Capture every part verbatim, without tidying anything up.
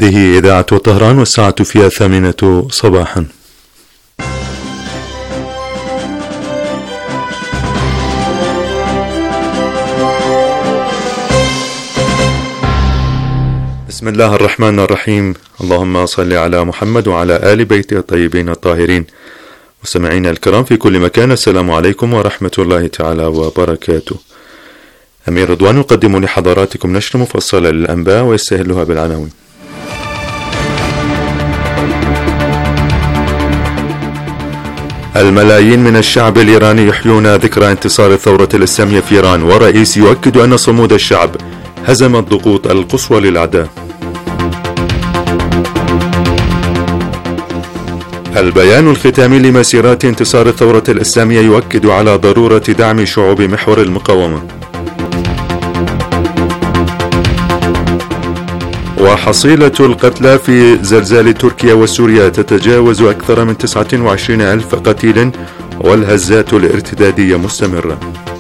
هذه إذاعة طهران والساعة فيها الثامنة صباحا. بسم الله الرحمن الرحيم. اللهم صل على محمد وعلى آل بيته الطيبين الطاهرين. مستمعينا الكرام في كل مكان، السلام عليكم ورحمة الله تعالى وبركاته. أمير رضوان يقدم لحضراتكم نشر مفصل للأنباء ويستهلها بالعناوين. الملايين من الشعب الإيراني يحيون ذكرى انتصار الثورة الإسلامية في إيران، ورئيس يؤكد أن صمود الشعب هزم الضغوط القصوى للأعداء. البيان الختامي لمسيرات انتصار الثورة الإسلامية يؤكد على ضرورة دعم شعوب محور المقاومة. وحصيلة القتلى في زلزال تركيا وسوريا تتجاوز أكثر من تسعة وعشرين ألف قتيل، والهزات الارتدادية مستمرة.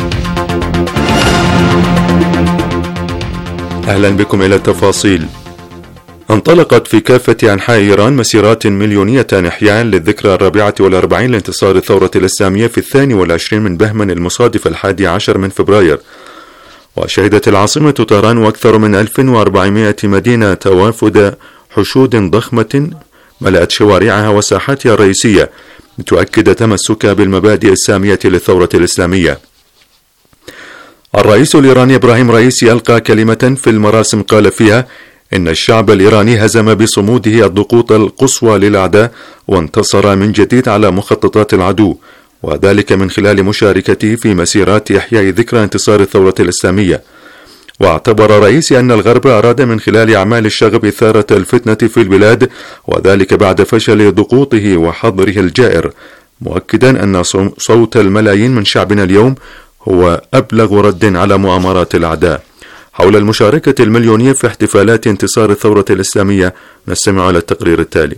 أهلا بكم إلى التفاصيل. انطلقت في كافة أنحاء إيران مسيرات مليونية إحياء للذكرى الرابعة والأربعين لانتصار الثورة الإسلامية في الثاني والعشرين من بهمن المصادف الحادي عشر من فبراير. وشهدت العاصمة طهران وأكثر من ألف وأربعمائة مدينة توافد حشود ضخمة ملأت شوارعها وساحاتها الرئيسية لتؤكد تمسكها بالمبادئ السامية للثورة الإسلامية. الرئيس الإيراني إبراهيم رئيسي ألقى كلمة في المراسم قال فيها إن الشعب الإيراني هزم بصموده الضغوط القصوى للأعداء وانتصر من جديد على مخططات العدو، وذلك من خلال مشاركته في مسيرات إحياء ذكرى انتصار الثورة الإسلامية. واعتبر رئيسي أن الغرب أراد من خلال أعمال الشغب إثارة الفتنة في البلاد، وذلك بعد فشل ضغوطه وحظره الجائر، مؤكدا أن صوت الملايين من شعبنا اليوم هو أبلغ رد على مؤامرات الأعداء. حول المشاركة المليونية في احتفالات انتصار الثورة الإسلامية نستمع إلى التقرير التالي.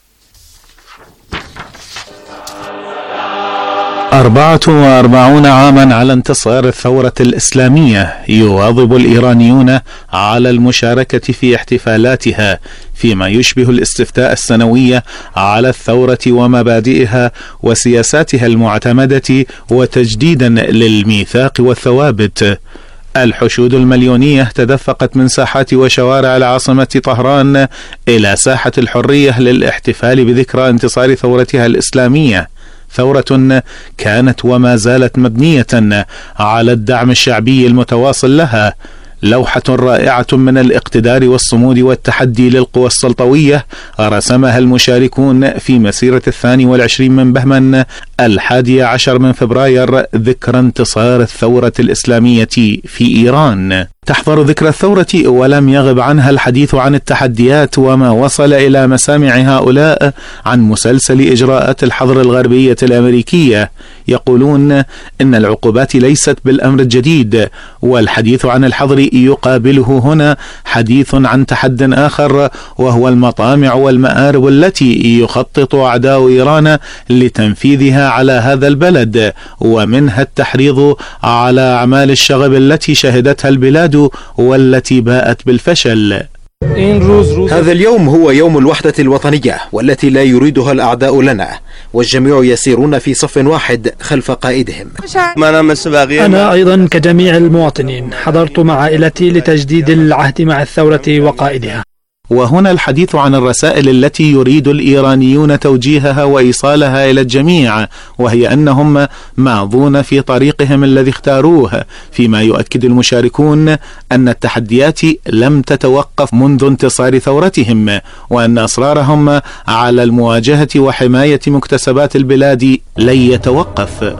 أربعة وأربعون عاما على انتصار الثورة الإسلامية، يواظب الإيرانيون على المشاركة في احتفالاتها فيما يشبه الاستفتاء السنوي على الثورة ومبادئها وسياساتها المعتمدة وتجديدا للميثاق والثوابت. الحشود المليونية تدفقت من ساحات وشوارع العاصمة طهران إلى ساحة الحرية للاحتفال بذكرى انتصار ثورتها الإسلامية، ثورة كانت وما زالت مبنية على الدعم الشعبي المتواصل لها، لوحة رائعة من الاقتدار والصمود والتحدي للقوى السلطوية رسمها المشاركون في مسيرة الثاني والعشرين من بهمن الحادي عشر من فبراير، ذكرى انتصار الثورة الإسلامية في إيران. تحضر ذكرى الثورة ولم يغب عنها الحديث عن التحديات وما وصل إلى مسامع هؤلاء عن مسلسل إجراءات الحظر الغربية الأمريكية. يقولون إن العقوبات ليست بالأمر الجديد، والحديث عن الحظر يقابله هنا حديث عن تحد آخر، وهو المطامع والمآرب التي يخطط أعداء إيران لتنفيذها على هذا البلد، ومنها التحريض على أعمال الشغب التي شهدتها البلاد والتي باءت بالفشل. هذا اليوم هو يوم الوحدة الوطنية والتي لا يريدها الأعداء لنا، والجميع يسيرون في صف واحد خلف قائدهم. أنا أيضا كجميع المواطنين حضرت مع عائلتي لتجديد العهد مع الثورة وقائدها. وهنا الحديث عن الرسائل التي يريد الإيرانيون توجيهها وإيصالها إلى الجميع، وهي أنهم ماضون في طريقهم الذي اختاروه، فيما يؤكد المشاركون أن التحديات لم تتوقف منذ انتصار ثورتهم، وأن أصرارهم على المواجهة وحماية مكتسبات البلاد لن يتوقف.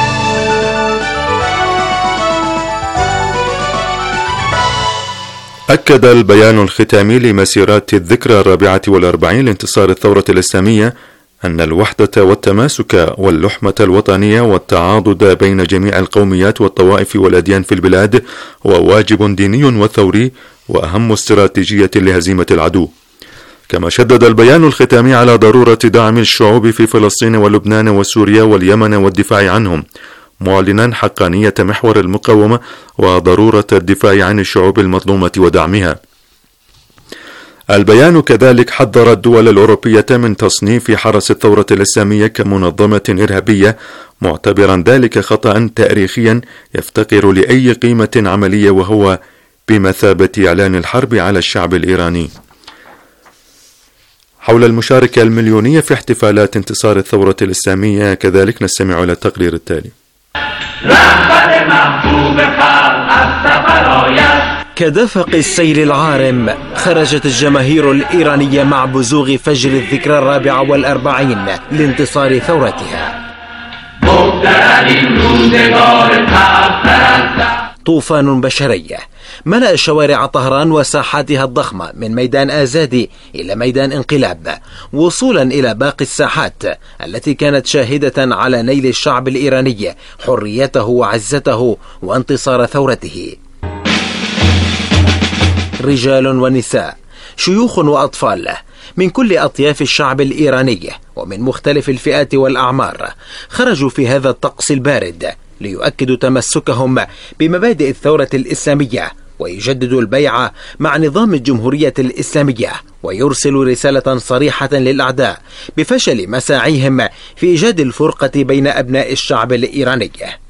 أكد البيان الختامي لمسيرات الذكرى الرابعة والأربعين لانتصار الثورة الإسلامية أن الوحدة والتماسك واللحمة الوطنية والتعاضد بين جميع القوميات والطوائف والأديان في البلاد هو واجب ديني وثوري وأهم استراتيجية لهزيمة العدو. كما شدد البيان الختامي على ضرورة دعم الشعوب في فلسطين ولبنان وسوريا واليمن والدفاع عنهم، معلنا حقانية محور المقاومة وضرورة الدفاع عن الشعوب المظلومة ودعمها. البيان كذلك حذر الدول الأوروبية من تصنيف حرس الثورة الإسلامية كمنظمة إرهابية، معتبرا ذلك خطأ تاريخيا يفتقر لأي قيمة عملية، وهو بمثابة إعلان الحرب على الشعب الإيراني. حول المشاركة المليونية في احتفالات انتصار الثورة الإسلامية كذلك نستمع إلى التقرير التالي. كدفق السيل العارم خرجت الجماهير الإيرانية مع بزوغ فجر الذكرى الرابعة والأربعين لانتصار ثورتها. طوفان بشري ملأ شوارع طهران وساحاتها الضخمة من ميدان آزادي إلى ميدان انقلاب، وصولا إلى باقي الساحات التي كانت شاهدة على نيل الشعب الإيراني حريته وعزته وانتصار ثورته. رجال ونساء، شيوخ وأطفال من كل أطياف الشعب الإيراني ومن مختلف الفئات والأعمار خرجوا في هذا الطقس البارد ليؤكدوا تمسكهم بمبادئ الثورة الإسلامية، ويجددوا البيعة مع نظام الجمهورية الإسلامية، ويرسلوا رسالة صريحة للأعداء بفشل مساعيهم في إيجاد الفرقة بين أبناء الشعب الإيراني.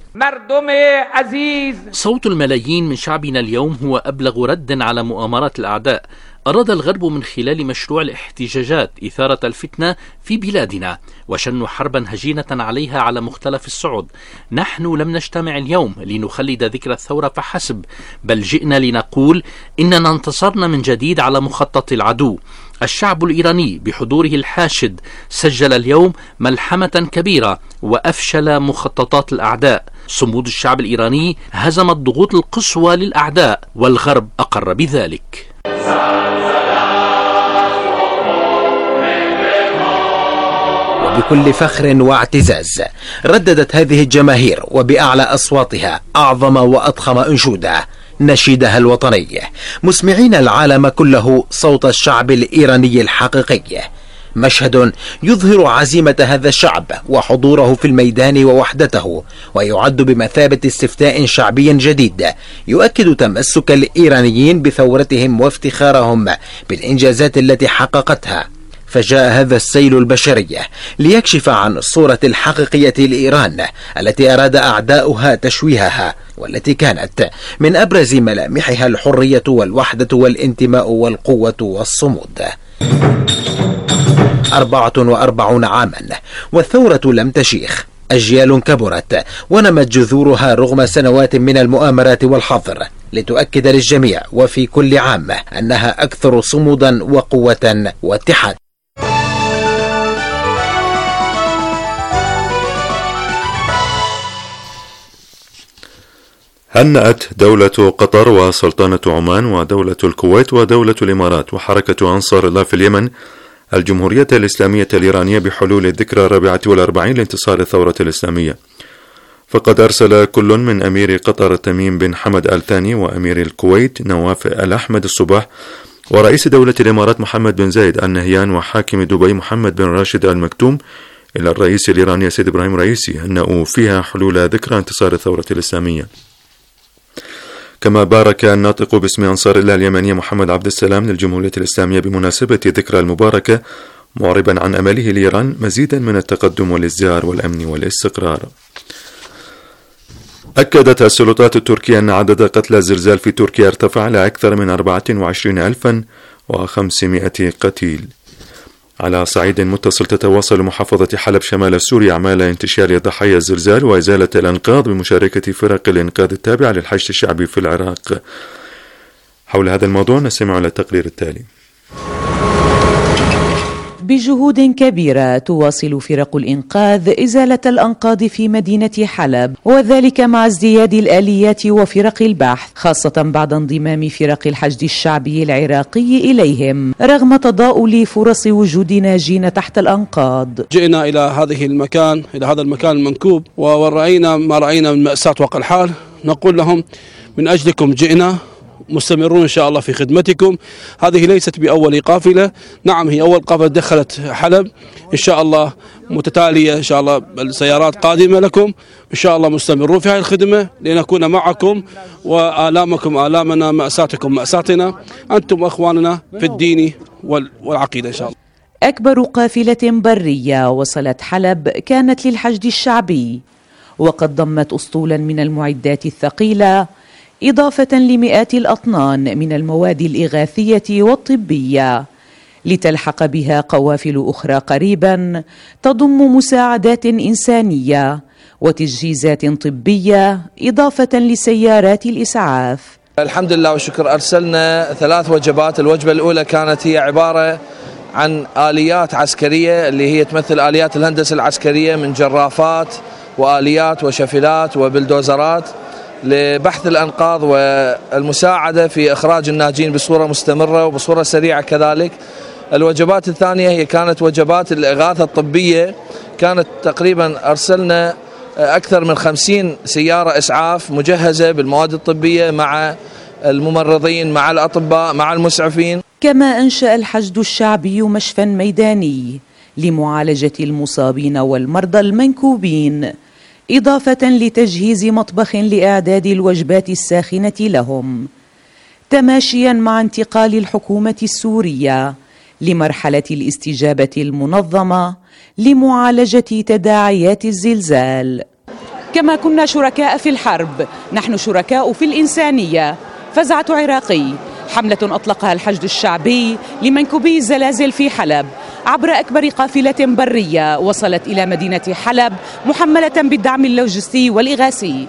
صوت الملايين من شعبنا اليوم هو أبلغ رد على مؤامرات الأعداء. أراد الغرب من خلال مشروع الاحتجاجات إثارة الفتنة في بلادنا وشن حربا هجينة عليها على مختلف الصعد. نحن لم نجتمع اليوم لنخلد ذكرى الثورة فحسب، بل جئنا لنقول إننا انتصرنا من جديد على مخطط العدو. الشعب الإيراني بحضوره الحاشد سجل اليوم ملحمة كبيرة وأفشل مخططات الأعداء. صمود الشعب الإيراني هزم الضغوط القصوى للأعداء، والغرب أقر بذلك. وبكل فخر واعتزاز رددت هذه الجماهير وبأعلى أصواتها أعظم وأضخم أنشودة، نشيدها الوطني، مسمعين العالم كله صوت الشعب الإيراني الحقيقي. مشهد يظهر عزيمة هذا الشعب وحضوره في الميدان ووحدته، ويعد بمثابة استفتاء شعبي جديد يؤكد تمسك الإيرانيين بثورتهم وافتخارهم بالإنجازات التي حققتها. فجاء هذا السيل البشري ليكشف عن الصورة الحقيقية لإيران التي أراد أعداؤها تشويهها، والتي كانت من أبرز ملامحها الحرية والوحدة والانتماء والقوة والصمود. أربعة وأربعون عاما والثورة لم تشيخ، أجيال كبرت ونمت جذورها رغم سنوات من المؤامرات والحظر، لتؤكد للجميع وفي كل عام أنها أكثر صمودا وقوة واتحاد. هنأت دولة قطر وسلطنة عمان ودولة الكويت ودولة الإمارات وحركة أنصار الله في اليمن الجمهورية الإسلامية الإيرانية بحلول الذكرى الرابعة والأربعين لانتصار الثورة الإسلامية. فقد أرسل كل من أمير قطر تميم بن حمد آل ثاني وأمير الكويت نواف الأحمد الصباح ورئيس دولة الإمارات محمد بن زايد آل نهيان وحاكم دبي محمد بن راشد آل مكتوم إلى الرئيس الإيراني سيد إبراهيم رئيسي هنأوا فيها حلول ذكرى انتصار الثورة الإسلامية. كما بارك الناطق باسم أنصار الله اليمنية محمد عبد السلام للجمهورية الإسلامية بمناسبة ذكرى المباركة، معربا عن أمله لإيران مزيدا من التقدم والازدهار والأمن والاستقرار. أكدت السلطات التركية أن عدد قتلى الزلزال في تركيا ارتفع لأكثر من أربعة وعشرين ألفا وخمسمائة قتيل. على صعيد متصل، تتواصل محافظة حلب شمال سوريا أعمال انتشار ضحايا الزلزال وإزالة الأنقاض بمشاركة فرق الإنقاذ التابعة للحشد الشعبي في العراق. حول هذا الموضوع نستمع إلى التقرير التالي. بجهود كبيرة تواصل فرق الإنقاذ إزالة الأنقاض في مدينة حلب، وذلك مع ازدياد الآليات وفرق البحث، خاصة بعد انضمام فرق الحشد الشعبي العراقي إليهم رغم تضاؤل فرص وجود ناجين تحت الأنقاض. جئنا إلى هذه المكان إلى هذا المكان المنكوب ورأينا ما رأينا من مأساة وقع الحال. نقول لهم من أجلكم جئنا مستمرون إن شاء الله في خدمتكم. هذه ليست بأول قافلة، نعم هي أول قافلة دخلت حلب، إن شاء الله متتالية إن شاء الله السيارات قادمة لكم، إن شاء الله مستمرون في هذه الخدمة لنكون معكم، وآلامكم آلامنا، مأساتكم مأساتنا، أنتم أخواننا في الدين والعقيدة إن شاء الله. أكبر قافلة برية وصلت حلب كانت للحشد الشعبي، وقد ضمت أسطولا من المعدات الثقيلة إضافة لمئات الأطنان من المواد الإغاثية والطبية، لتلحق بها قوافل أخرى قريبا تضم مساعدات إنسانية وتجهيزات طبية إضافة لسيارات الإسعاف. الحمد لله والشكر، أرسلنا ثلاث وجبات. الوجبة الأولى كانت هي عبارة عن آليات عسكرية اللي هي تمثل آليات الهندسة العسكرية من جرافات وآليات وشفلات وبلدوزرات لبحث الأنقاض والمساعدة في إخراج الناجين بصورة مستمرة وبصورة سريعة كذلك. الوجبات الثانية هي كانت وجبات الإغاثة الطبية، كانت تقريبا أرسلنا أكثر من خمسين سيارة إسعاف مجهزة بالمواد الطبية مع الممرضين مع الأطباء مع المسعفين. كما أنشأ الحشد الشعبي مشفى ميداني لمعالجة المصابين والمرضى المنكوبين، إضافة لتجهيز مطبخ لإعداد الوجبات الساخنة لهم، تماشيا مع انتقال الحكومة السورية لمرحلة الاستجابة المنظمة لمعالجة تداعيات الزلزال. كما كنا شركاء في الحرب، نحن شركاء في الإنسانية. فزعة عراقي، حملة أطلقها الحشد الشعبي لمنكوبي الزلازل في حلب عبر أكبر قافلة برية وصلت إلى مدينة حلب محملة بالدعم اللوجستي والإغاثي.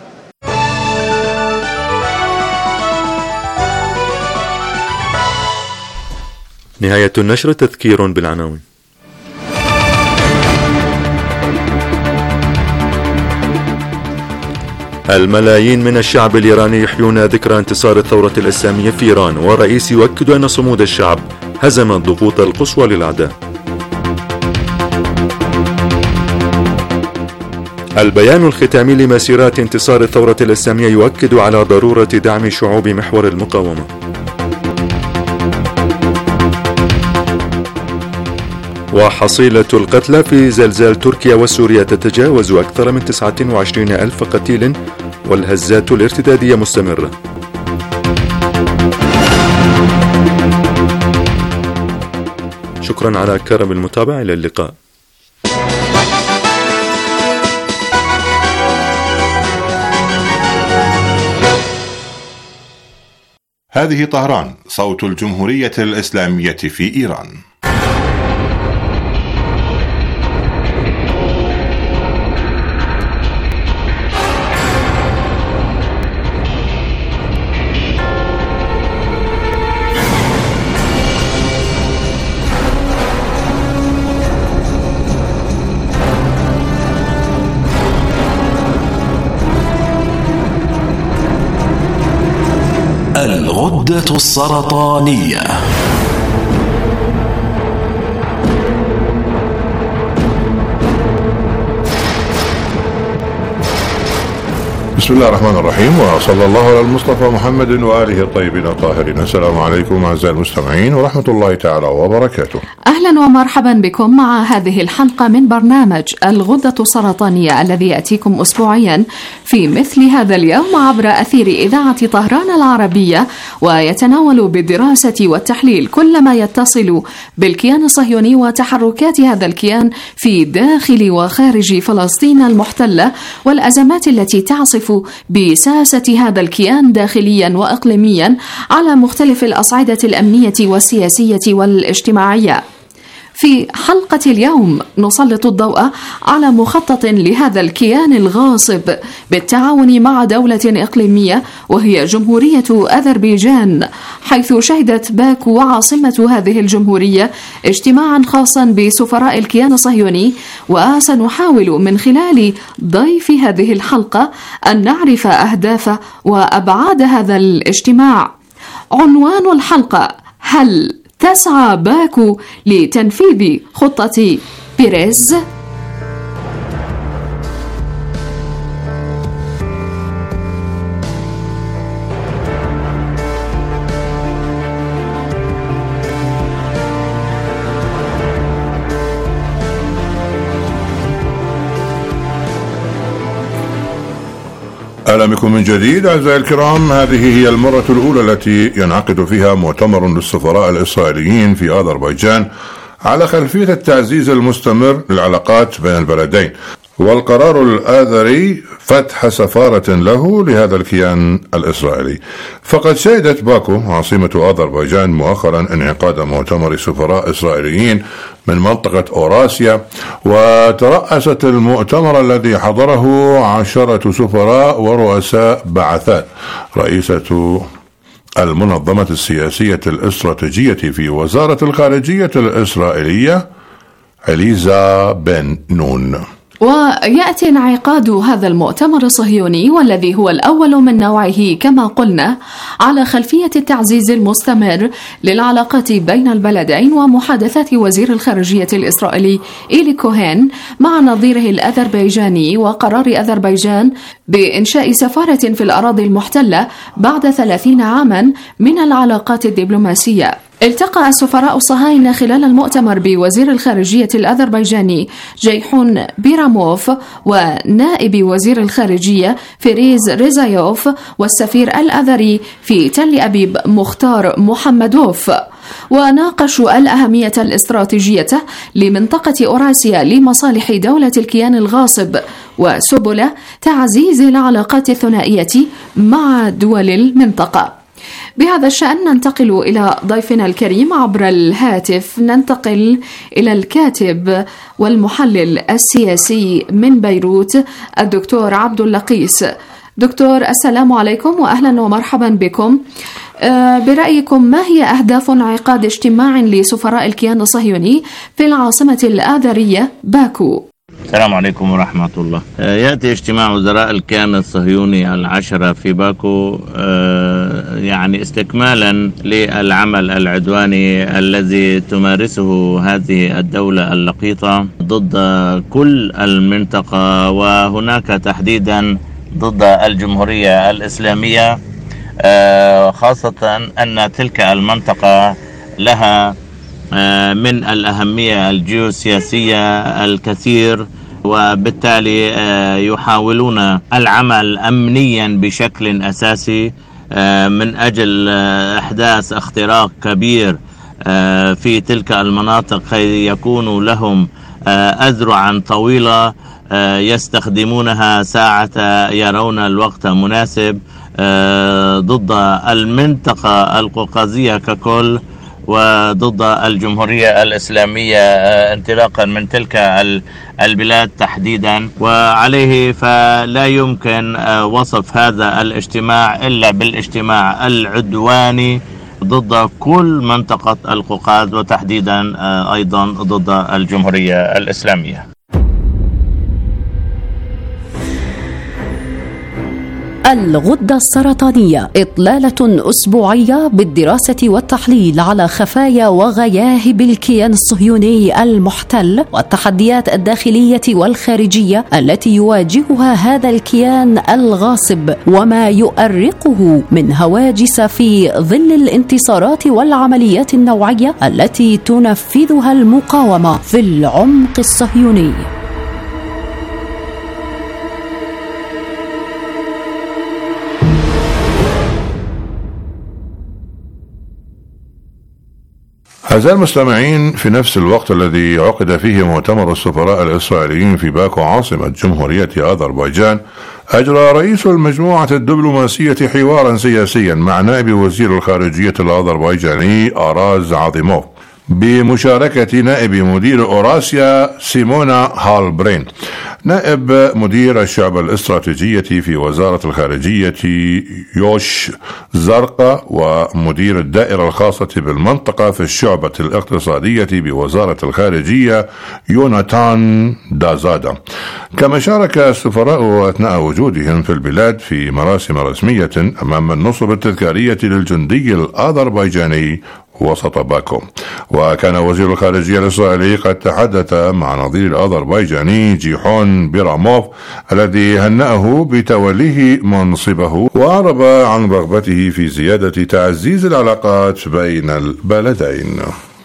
نهاية النشر، تذكير بالعناوين. الملايين من الشعب الإيراني يحيون ذكرى انتصار الثورة الإسلامية في إيران، والرئيس يؤكد أن صمود الشعب هزم الضغوط القصوى للأعداء. البيان الختامي لمسيرات انتصار الثورة الإسلامية يؤكد على ضرورة دعم شعوب محور المقاومة. وحصيلة القتلى في زلزال تركيا وسوريا تتجاوز أكثر من تسعة وعشرين ألف قتيل، والهزات الارتدادية مستمرة. شكرا على كرم المتابعة، إلى اللقاء. هذه طهران، صوت الجمهورية الإسلامية في إيران. الغدة السرطانية. بسم الله الرحمن الرحيم، وصلى الله على المصطفى محمد وآله الطيبين الطاهرين. السلام عليكم أعزائي المستمعين ورحمة الله تعالى وبركاته. أهلا ومرحبا بكم مع هذه الحلقة من برنامج الغدة السرطانية الذي يأتيكم أسبوعيا في مثل هذا اليوم عبر أثير إذاعة طهران العربية، ويتناول بالدراسة والتحليل كل ما يتصل بالكيان الصهيوني وتحركات هذا الكيان في داخل وخارج فلسطين المحتلة، والأزمات التي تعصف بساسة هذا الكيان داخليا وإقليميا على مختلف الأصعدة الأمنية والسياسية والاجتماعية. في حلقة اليوم نسلط الضوء على مخطط لهذا الكيان الغاصب بالتعاون مع دولة إقليمية وهي جمهورية أذربيجان، حيث شهدت باكو وعاصمة هذه الجمهورية اجتماعا خاصا بسفراء الكيان الصهيوني، وسنحاول من خلال ضيف هذه الحلقة أن نعرف أهداف وأبعاد هذا الاجتماع. عنوان الحلقة: هل تسعى باكو لتنفيذ خطة بيريز؟ أهلا بكم من جديد أعزائي الكرام. هذه هي المرة الأولى التي ينعقد فيها مؤتمر للسفراء الإسرائيليين في أذربيجان على خلفية التعزيز المستمر للعلاقات بين البلدين، والقرار الآذري فتح سفارة له لهذا الكيان الإسرائيلي. فقد شهدت باكو عاصمة أذربيجان مؤخرا انعقاد مؤتمر سفراء إسرائيليين من منطقة أوراسيا، وترأست المؤتمر الذي حضره عشرة سفراء ورؤساء بعثات رئيسة المنظمة السياسية الاستراتيجية في وزارة الخارجية الإسرائيلية إليزا بن نون. ويأتي انعقاد هذا المؤتمر الصهيوني والذي هو الأول من نوعه كما قلنا على خلفية التعزيز المستمر للعلاقات بين البلدين ومحادثات وزير الخارجية الإسرائيلي إيلي كوهين مع نظيره الأذربيجاني وقرار أذربيجان بإنشاء سفارة في الأراضي المحتلة بعد ثلاثين عاما من العلاقات الدبلوماسية. التقى السفراء الصهاينة خلال المؤتمر بوزير الخارجية الأذربيجاني جيحون بيراموف ونائب وزير الخارجية فيريز ريزايوف والسفير الأذري في تل أبيب مختار محمدوف، وناقشوا الأهمية الاستراتيجية لمنطقة أوراسيا لمصالح دولة الكيان الغاصب وسبل تعزيز العلاقات الثنائية مع دول المنطقة. بهذا الشأن ننتقل إلى ضيفنا الكريم عبر الهاتف. ننتقل إلى الكاتب والمحلل السياسي من بيروت الدكتور عبد اللقيس. دكتور السلام عليكم وأهلا ومرحبا بكم. برأيكم ما هي أهداف انعقاد اجتماع لسفراء الكيان الصهيوني في العاصمة الآذرية باكو؟ السلام عليكم ورحمة الله. يأتي اجتماع وزراء الكيان الصهيوني العشرة في باكو يعني استكمالا للعمل العدواني الذي تمارسه هذه الدولة اللقيطة ضد كل المنطقة، وهناك تحديدا ضد الجمهورية الإسلامية، خاصة أن تلك المنطقة لها من الأهمية الجيوسياسية الكثير، وبالتالي يحاولون العمل أمنيا بشكل أساسي من أجل إحداث اختراق كبير في تلك المناطق كي يكون لهم أذرعا طويلة يستخدمونها ساعة يرون الوقت مناسب ضد المنطقة القوقازية ككل وضد الجمهورية الإسلامية انطلاقا من تلك البلاد تحديدا. وعليه فلا يمكن وصف هذا الاجتماع إلا بالاجتماع العدواني ضد كل منطقة القوقاز وتحديدا أيضا ضد الجمهورية الإسلامية. الغدة السرطانية، إطلالة أسبوعية بالدراسة والتحليل على خفايا وغياهب الكيان الصهيوني المحتل والتحديات الداخلية والخارجية التي يواجهها هذا الكيان الغاصب وما يؤرقه من هواجس في ظل الانتصارات والعمليات النوعية التي تنفذها المقاومة في العمق الصهيوني. أعزائي المستمعين، في نفس الوقت الذي عقد فيه مؤتمر السفراء الإسرائيليين في باكو عاصمة جمهورية أذربيجان، أجرى رئيس المجموعة الدبلوماسية حوارا سياسيا مع نائب وزير الخارجية الأذربيجاني آراز عظيموف بمشاركة نائب مدير أوراسيا سيمونا هالبرين، نائب مدير الشعب الاستراتيجية في وزارة الخارجية يوش زرقا، ومدير الدائرة الخاصة بالمنطقة في الشعبة الاقتصادية بوزارة الخارجية يوناتان دازادا. كما شارك السفراء أثناء وجودهم في البلاد في مراسم رسمية أمام النصب التذكارية للجندي الأذربيجاني وسط باكو. وكان وزير الخارجية الإسرائيلي قد تحدث مع نظير الأذربيجاني جيحون بيراموف الذي هنأه بتوليه منصبه، وأعرب عن رغبته في زيادة تعزيز العلاقات بين البلدين.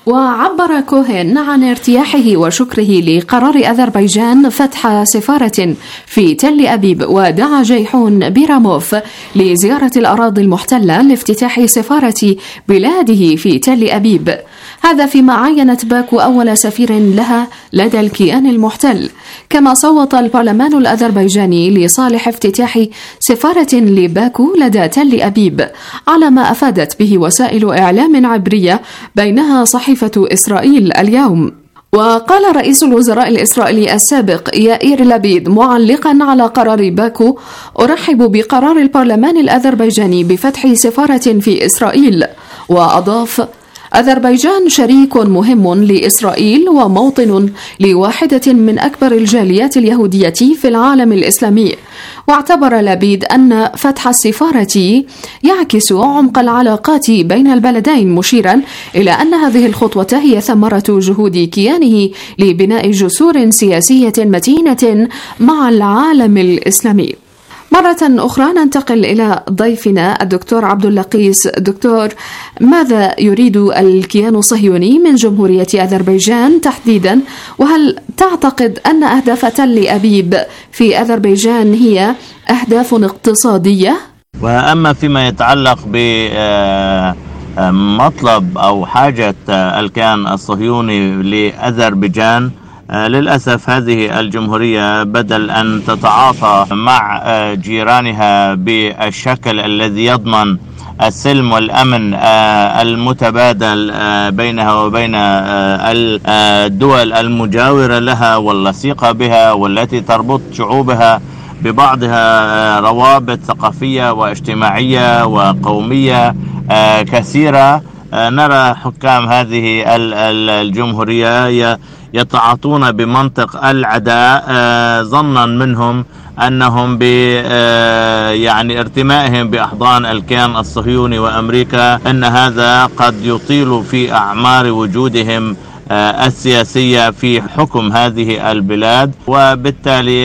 وعبر كوهين عن ارتياحه وشكره لقرار أذربيجان فتح سفارة في تل أبيب، ودعا جيحون بيراموف لزيارة الأراضي المحتلة لافتتاح سفارة بلاده في تل أبيب، هذا فيما عينت باكو أول سفير لها لدى الكيان المحتل. كما صوت البرلمان الأذربيجاني لصالح افتتاح سفارة لباكو لدى تل أبيب، على ما أفادت به وسائل إعلام عبرية بينها صحيفة إسرائيل اليوم. وقال رئيس الوزراء الإسرائيلي السابق يائير لبيد معلقا على قرار باكو: أرحب بقرار البرلمان الأذربيجاني بفتح سفارة في إسرائيل. وأضاف: أذربيجان شريك مهم لإسرائيل وموطن لواحدة من أكبر الجاليات اليهودية في العالم الإسلامي. واعتبر لبيد أن فتح السفارة يعكس عمق العلاقات بين البلدين، مشيرا إلى أن هذه الخطوة هي ثمرة جهود كيانه لبناء جسور سياسية متينة مع العالم الإسلامي. مرة أخرى ننتقل إلى ضيفنا الدكتور عبد اللقيس. دكتور، ماذا يريد الكيان الصهيوني من جمهورية أذربيجان تحديدا؟ وهل تعتقد أن أهداف تل أبيب في أذربيجان هي أهداف اقتصادية؟ وأما فيما يتعلق بمطلب أو حاجة الكيان الصهيوني لأذربيجان، للأسف هذه الجمهورية بدل أن تتعاطى مع جيرانها بالشكل الذي يضمن السلم والأمن المتبادل بينها وبين الدول المجاورة لها واللصيقة بها والتي تربط شعوبها ببعضها روابط ثقافية واجتماعية وقومية كثيرة، نرى حكام هذه الجمهورية يتعاطون بمنطق العداء ظنا منهم أنهم ب يعني ارتمائهم بأحضان الكيان الصهيوني وأمريكا أن هذا قد يطيل في أعمار وجودهم السياسية في حكم هذه البلاد، وبالتالي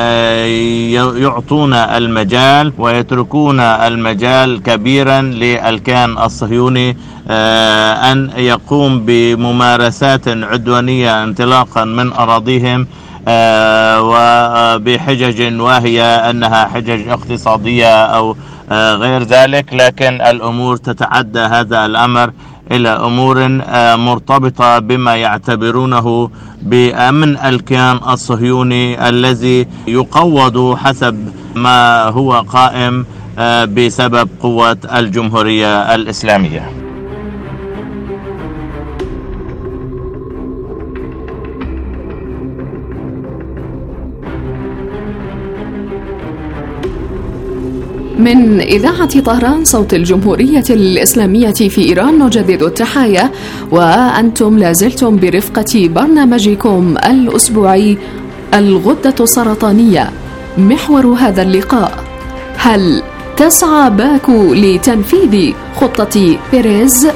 يعطون المجال ويتركون المجال كبيرا للكيان الصهيوني أن يقوم بممارسات عدوانية انطلاقا من أراضيهم وبحجج واهية أنها حجج اقتصادية أو غير ذلك، لكن الأمور تتعدى هذا الأمر إلى أمور مرتبطة بما يعتبرونه بأمن الكيان الصهيوني الذي يقوض حسب ما هو قائم بسبب قوة الجمهورية الإسلامية. من إذاعة طهران صوت الجمهورية الإسلامية في إيران نجدد التحايا، وأنتم لازلتم برفقة برنامجكم الأسبوعي الغدة السرطانية. محور هذا اللقاء: هل تسعى باكو لتنفيذ خطة بيريز؟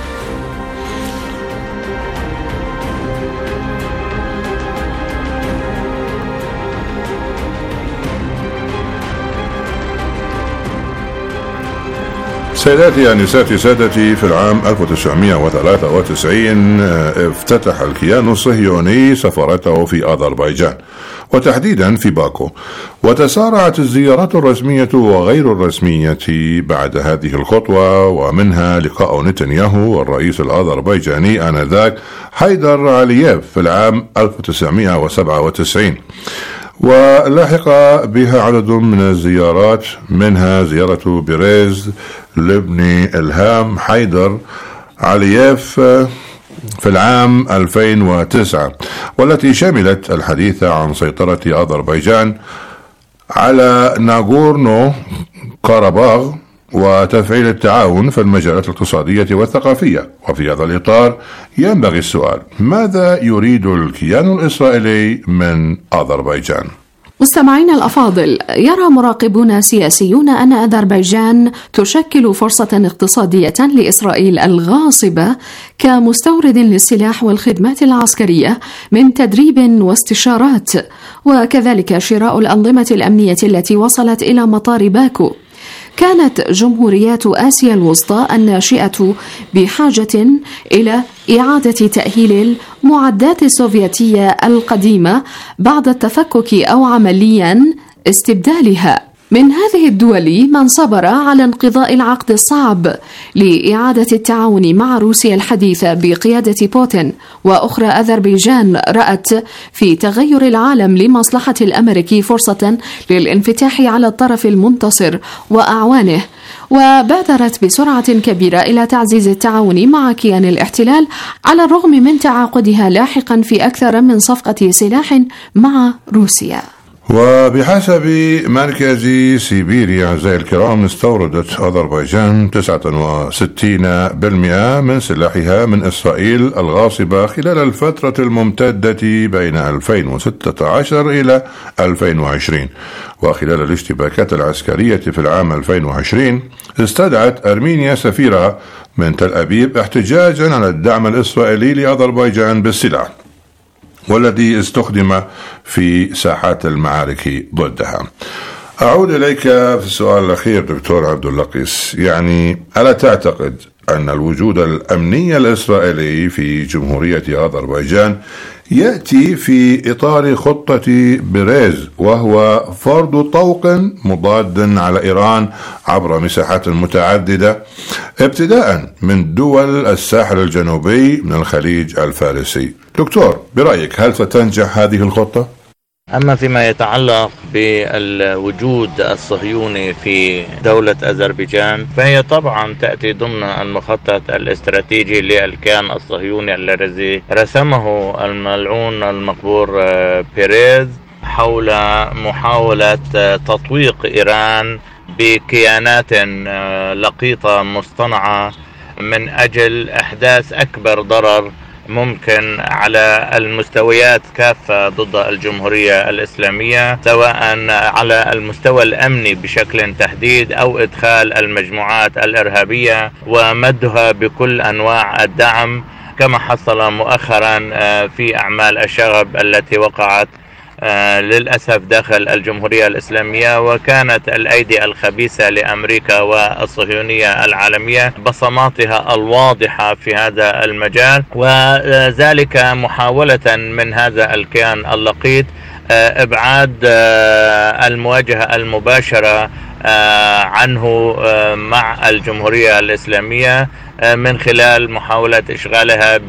سيداتي أنساتي سادتي، في العام ألف وتسعمائة وثلاثة وتسعين افتتح الكيان الصهيوني سفارته في أذربيجان وتحديدا في باكو، وتسارعت الزيارات الرسمية وغير الرسمية بعد هذه الخطوة، ومنها لقاء نتنياهو والرئيس الأذربيجاني آنذاك حيدر علييف في العام ألف وتسعمائة وسبعة وتسعين، ولاحق بها عدد من الزيارات، منها زيارة بيريز لابن إلهام حيدر علييف في العام ألفين وتسعة، والتي شملت الحديث عن سيطرة أذربيجان على ناغورنو كاراباغ وتفعيل التعاون في المجالات الاقتصادية والثقافية. وفي هذا الإطار ينبغي السؤال: ماذا يريد الكيان الإسرائيلي من أذربيجان؟ مستمعينا الأفاضل، يرى مراقبون سياسيون أن أذربيجان تشكل فرصة اقتصادية لإسرائيل الغاصبة كمستورد للسلاح والخدمات العسكرية من تدريب واستشارات، وكذلك شراء الأنظمة الأمنية التي وصلت إلى مطار باكو. كانت جمهوريات آسيا الوسطى الناشئة بحاجة إلى إعادة تأهيل المعدات السوفيتية القديمة بعد التفكك أو عمليا استبدالها. من هذه الدول من صبر على انقضاء العقد الصعب لإعادة التعاون مع روسيا الحديثة بقيادة بوتين، وأخرى أذربيجان رأت في تغير العالم لمصلحة الأمريكي فرصة للانفتاح على الطرف المنتصر وأعوانه، وبادرت بسرعة كبيرة إلى تعزيز التعاون مع كيان الاحتلال على الرغم من تعاقدها لاحقا في أكثر من صفقة سلاح مع روسيا. وبحسب مركز سيبيريا أعزائي الكرام، استوردت أذربيجان تسعة وستين بالمئة من سلاحها من إسرائيل الغاصبة خلال الفترة الممتدة بين ألفين وستة عشر إلى ألفين وعشرين. وخلال الاشتباكات العسكرية في العام ألفين وعشرين استدعت أرمينيا سفيرها من تل أبيب احتجاجا على الدعم الإسرائيلي لأذربيجان بالسلاح، والذي استخدم في ساحات المعارك ضدها. أعود إليك في السؤال الأخير دكتور عبد اللقيس، يعني ألا تعتقد أن الوجود الأمني الإسرائيلي في جمهورية أذربيجان يأتي في إطار خطة بيريز، وهو فرض طوق مضاد على إيران عبر مساحات متعددة ابتداء من دول الساحل الجنوبي من الخليج الفارسي؟ دكتور، برأيك هل ستنجح هذه الخطة؟ أما فيما يتعلق بالوجود الصهيوني في دولة أذربيجان، فهي طبعا تأتي ضمن المخطط الاستراتيجي للكيان الصهيوني الذي رسمه الملعون المقبور بيريز حول محاولة تطويق إيران بكيانات لقيطة مصطنعة من أجل إحداث أكبر ضرر ممكن على المستويات كافة ضد الجمهورية الإسلامية، سواء على المستوى الأمني بشكل تحديد أو إدخال المجموعات الإرهابية ومدها بكل أنواع الدعم، كما حصل مؤخرا في أعمال الشغب التي وقعت للأسف داخل الجمهورية الإسلامية. وكانت الأيدي الخبيثة لأمريكا والصهيونية العالمية بصماتها الواضحة في هذا المجال، وذلك محاولة من هذا الكيان اللقيط إبعاد المواجهة المباشرة عنه مع الجمهورية الإسلامية من خلال محاولة إشغالها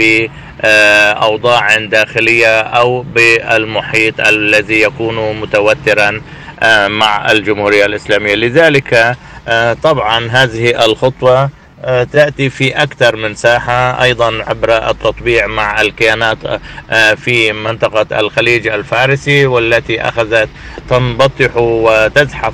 بأوضاع داخلية أو بالمحيط الذي يكون متوترا مع الجمهورية الإسلامية. لذلك طبعا هذه الخطوة تأتي في أكثر من ساحة، أيضا عبر التطبيع مع الكيانات في منطقة الخليج الفارسي، والتي أخذت تنبطح وتزحف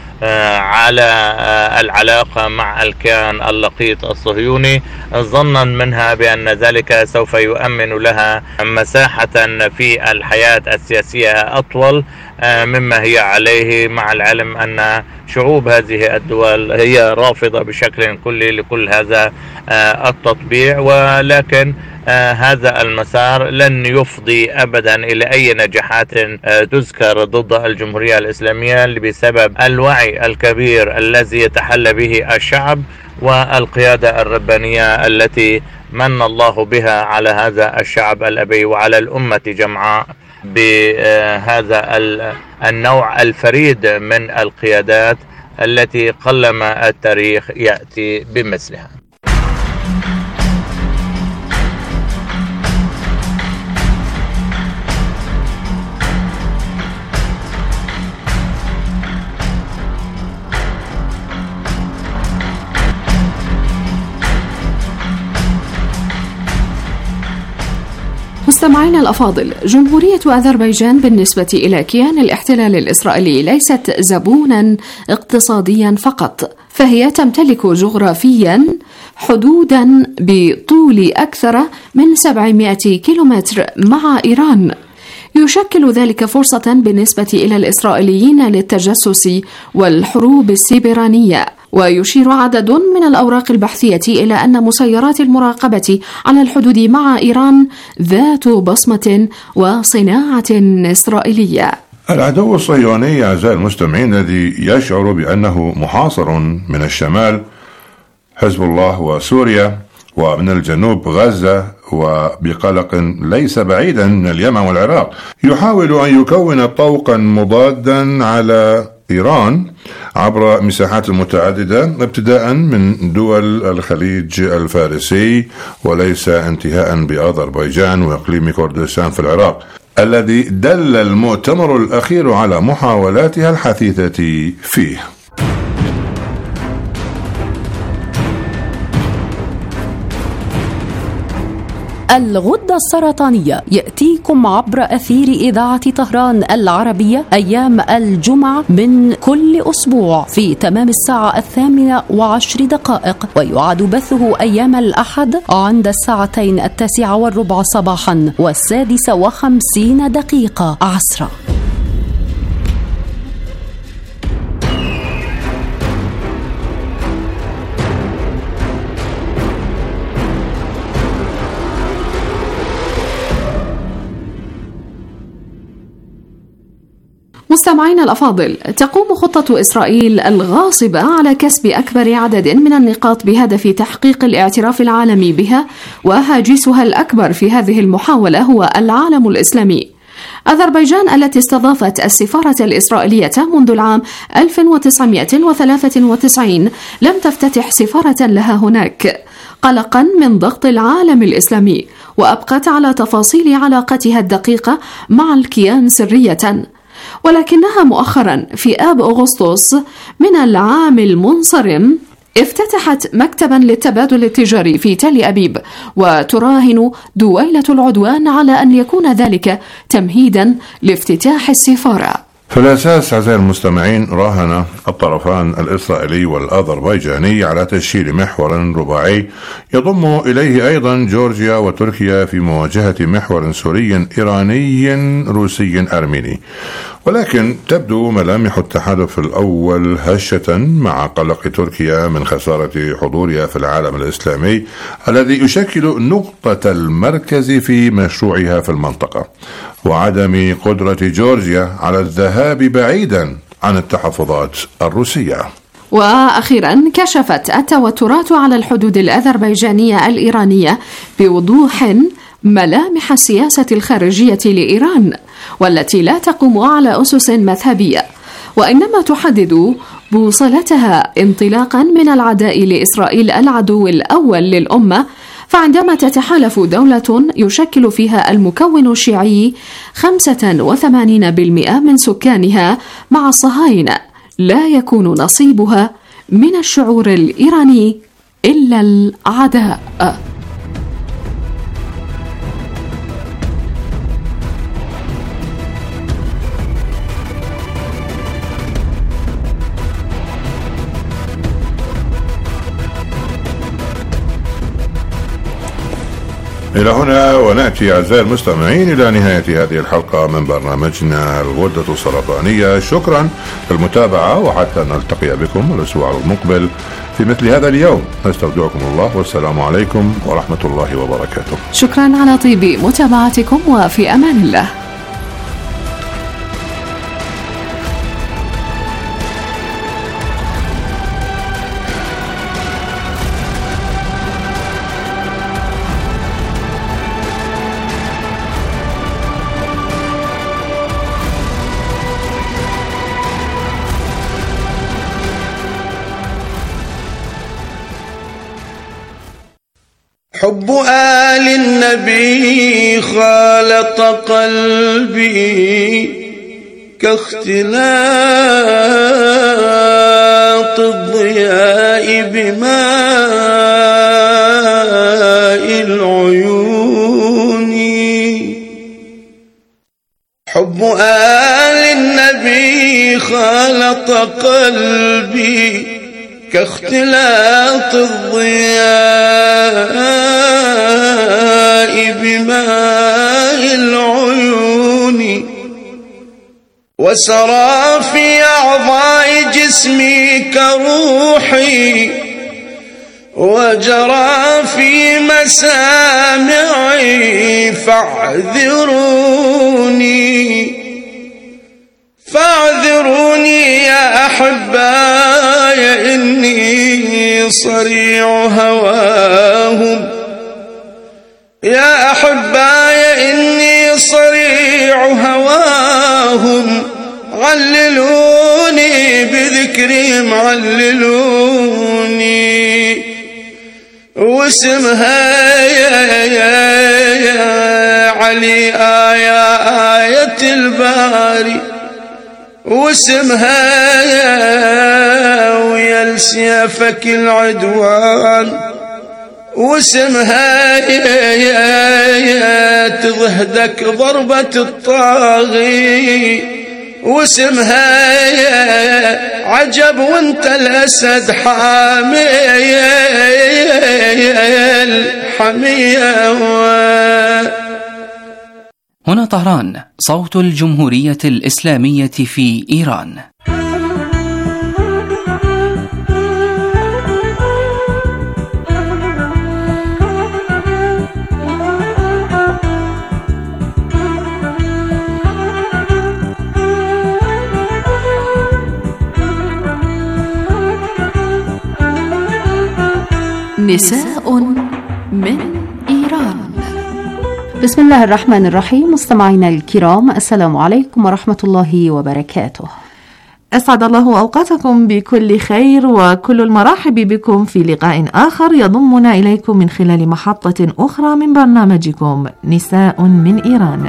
على العلاقة مع الكيان اللقيط الصهيوني، ظنا منها بأن ذلك سوف يؤمن لها مساحة في الحياة السياسية أطول مما هي عليه، مع العلم أن شعوب هذه الدول هي رافضة بشكل كلي لكل هذا التطبيع. ولكن آه هذا المسار لن يفضي أبدا إلى أي نجاحات آه تذكر ضد الجمهورية الإسلامية بسبب الوعي الكبير الذي يتحلى به الشعب والقيادة الربانية التي من الله بها على هذا الشعب الأبي وعلى الأمة جمعاء بهذا النوع الفريد من القيادات التي قلما التاريخ يأتي بمثلها. مستمعينا الأفاضل، جمهورية أذربيجان بالنسبة إلى كيان الاحتلال الإسرائيلي ليست زبونا اقتصاديا فقط، فهي تمتلك جغرافيا حدودا بطول أكثر من سبعمائة كيلومتر مع إيران، يشكل ذلك فرصة بالنسبة إلى الإسرائيليين للتجسس والحروب السيبرانية. ويشير عدد من الأوراق البحثية إلى أن مسيرات المراقبة على الحدود مع إيران ذات بصمة وصناعة إسرائيلية. العدو الصهيوني أعزائي المستمعين الذي يشعر بأنه محاصر من الشمال حزب الله وسوريا، ومن الجنوب غزة، وبقلق ليس بعيدا من اليمن والعراق، يحاول أن يكون طوقا مضادا على إيران عبر مساحات متعددة ابتداء من دول الخليج الفارسي، وليس انتهاء بأذربيجان وإقليم كردستان في العراق، الذي دل المؤتمر الأخير على محاولاتها الحثيثة فيه. الغدة السرطانية يأتيكم عبر أثير إذاعة طهران العربية أيام الجمعة من كل أسبوع في تمام الساعة الثامنة وعشر دقائق، ويعاد بثه أيام الأحد عند الساعتين التاسعة والربع صباحا والسادسة وخمسين دقيقة عصرا. مستمعينا الأفاضل، تقوم خطة إسرائيل الغاصبة على كسب أكبر عدد من النقاط بهدف تحقيق الاعتراف العالمي بها، وهاجسها الأكبر في هذه المحاولة هو العالم الإسلامي. أذربيجان التي استضافت السفارة الإسرائيلية منذ العام ألف وتسعمائة وثلاثة وتسعين لم تفتتح سفارة لها هناك قلقا من ضغط العالم الإسلامي، وأبقت على تفاصيل علاقتها الدقيقة مع الكيان سرية، ولكنها مؤخرا في آب أغسطس من العام المنصرم افتتحت مكتبا للتبادل التجاري في تل أبيب، وتراهن دويلة العدوان على أن يكون ذلك تمهيدا لافتتاح السفارة. في الأساس أعزائي المستمعين راهن الطرفان الإسرائيلي والأذربيجاني على تشكيل محور رباعي يضم إليه أيضا جورجيا وتركيا في مواجهة محور سوري إيراني روسي أرميني، ولكن تبدو ملامح التحالف الأول هشة مع قلق تركيا من خسارة حضورها في العالم الإسلامي الذي يشكل نقطة المركز في مشروعها في المنطقة، وعدم قدرة جورجيا على الذهاب بعيدا عن التحفظات الروسية. وأخيرا كشفت التوترات على الحدود الأذربيجانية الإيرانية بوضوح ملامح السياسة الخارجية لإيران، والتي لا تقوم على أسس مذهبية، وإنما تحدد بوصلتها انطلاقا من العداء لإسرائيل العدو الأول للأمة. فعندما تتحالف دولة يشكل فيها المكون الشيعي خمسة وثمانين بالمئة من سكانها مع الصهاينة، لا يكون نصيبها من الشعور الإيراني إلا العداء. إلى هنا ونأتي أعزائي المستمعين إلى نهاية هذه الحلقة من برنامجنا الغدة السرطانية. شكرا للمتابعة، وحتى نلتقي بكم الأسبوع المقبل في مثل هذا اليوم. نستودعكم الله، والسلام عليكم ورحمة الله وبركاته. شكرا على طيب متابعتكم، وفي أمان الله. حب آل النبي خالط قلبي كاختلاط الضياء بماء العيون. حب آل النبي خالط قلبي كاختلاط الضياء بماء العيون، وسرى في أعضاء جسمي كروحي، وجرى في مسامعي فاعذروني. أحباي إني صريع هواهم، يا أحباي إني صريع هواهم، عللوني بذكرهم عللوني، واسمها يا علي آية آية الباري، واسمها ويا سيفك العدوان، واسمها تضهدك ضربة الطاغي، واسمها عجب وانت الأسد حامي الحمية. هنا طهران، صوت الجمهورية الإسلامية في إيران. نساء من إيران. بسم الله الرحمن الرحيم. مستمعينا الكرام، السلام عليكم ورحمة الله وبركاته. أسعد الله أوقاتكم بكل خير، وكل المرحب بكم في لقاء آخر يضمنا إليكم من خلال محطة أخرى من برنامجكم نساء من إيران.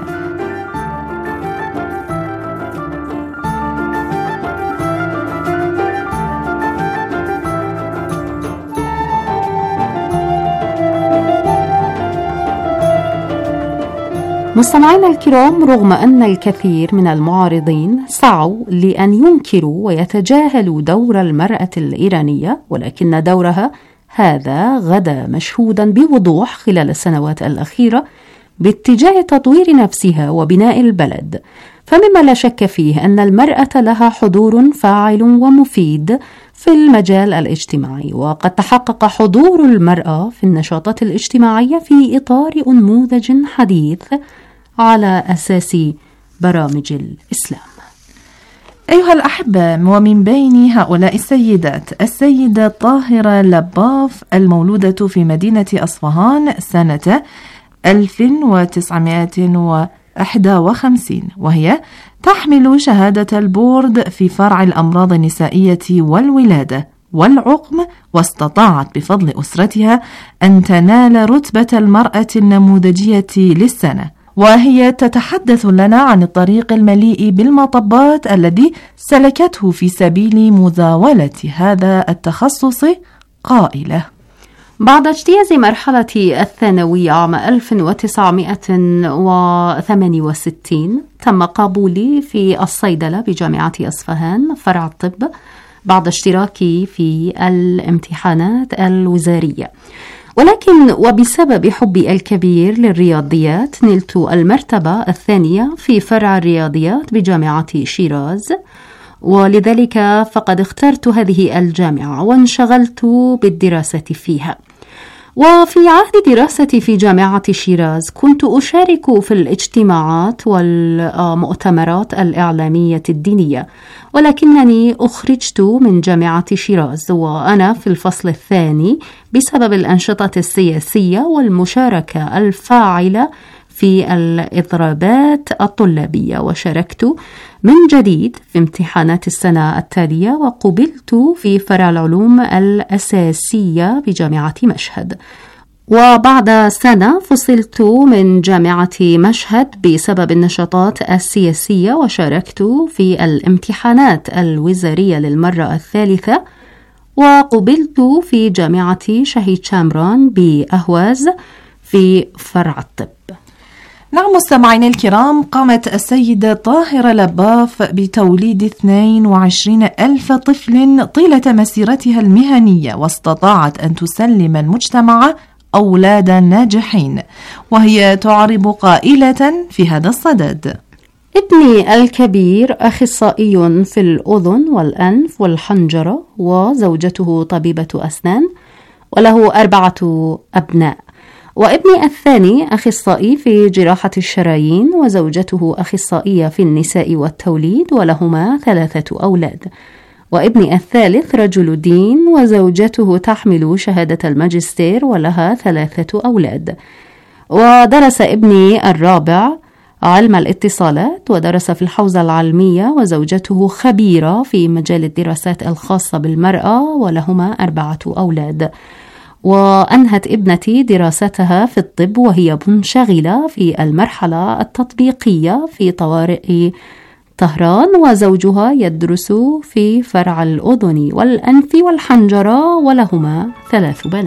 مستمعينا الكرام، رغم أن الكثير من المعارضين سعوا لأن ينكروا ويتجاهلوا دور المرأة الإيرانية، ولكن دورها هذا غدا مشهودا بوضوح خلال السنوات الأخيرة باتجاه تطوير نفسها وبناء البلد. فمما لا شك فيه أن المرأة لها حضور فاعل ومفيد في المجال الاجتماعي، وقد تحقق حضور المرأة في النشاطات الاجتماعية في إطار أنموذج حديث على أساس برامج الإسلام. أيها الأحبة، ومن بين هؤلاء السيدات السيدة طاهرة لباف، المولودة في مدينة أصفهان سنة ألف وتسعمائة وواحد وخمسين، وهي تحمل شهادة البورد في فرع الأمراض النسائية والولادة والعقم، واستطاعت بفضل أسرتها أن تنال رتبة المرأة النموذجية للسنة. وهي تتحدث لنا عن الطريق المليء بالمطبات الذي سلكته في سبيل مزاولة هذا التخصص، قائلة: بعد اجتياز مرحلة الثانوية عام ألف وتسعمائة وثمانية وستين تم قبولي في الصيدلة بجامعة أصفهان فرع الطب بعد اشتراكي في الامتحانات الوزارية، ولكن وبسبب حبي الكبير للرياضيات نلت المرتبة الثانية في فرع الرياضيات بجامعة شيراز، ولذلك فقد اخترت هذه الجامعة وانشغلت بالدراسة فيها. وفي عهد دراستي في جامعة شيراز كنت أشارك في الاجتماعات والمؤتمرات الإعلامية الدينية، ولكنني أخرجت من جامعة شيراز وأنا في الفصل الثاني بسبب الأنشطة السياسية والمشاركة الفاعلة في الإضرابات الطلابية، وشاركت من جديد في امتحانات السنة التالية وقبلت في فرع العلوم الأساسية بجامعة مشهد. وبعد سنة فصلت من جامعة مشهد بسبب النشاطات السياسية وشاركت في الامتحانات الوزارية للمرة الثالثة، وقبلت في جامعة شهيد شامران بأهواز في فرع الطب. نعم مستمعين الكرام، قامت السيدة طاهرة لباف بتوليد اثنين وعشرين ألف طفل طيلة مسيرتها المهنية، واستطاعت أن تسلم المجتمع أولادا ناجحين، وهي تعرب قائلة في هذا الصدد: ابني الكبير أخصائي في الأذن والأنف والحنجرة، وزوجته طبيبة أسنان، وله أربعة أبناء. وابني الثاني أخصائي في جراحة الشرايين، وزوجته أخصائية في النساء والتوليد، ولهما ثلاثة أولاد. وابني الثالث رجل دين، وزوجته تحمل شهادة الماجستير ولها ثلاثة أولاد. ودرس ابني الرابع علم الاتصالات، ودرس في الحوزة العلمية، وزوجته خبيرة في مجال الدراسات الخاصة بالمرأة ولهما أربعة أولاد. وأنهت ابنتي دراستها في الطب، وهي منشغلة في المرحلة التطبيقية في طوارئ طهران، وزوجها يدرس في فرع الأذن والأنف والحنجرة، ولهما ثلاث بنات.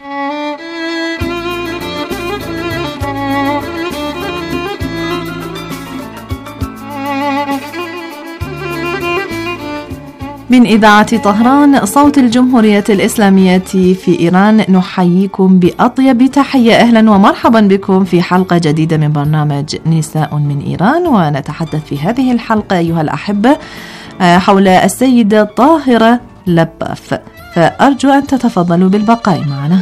من إذاعة طهران صوت الجمهورية الإسلامية في إيران، نحييكم بأطيب تحية. أهلا ومرحبا بكم في حلقة جديدة من برنامج نساء من إيران، ونتحدث في هذه الحلقة أيها الأحبة حول السيدة طاهرة لباف، فأرجو أن تتفضلوا بالبقاء معنا.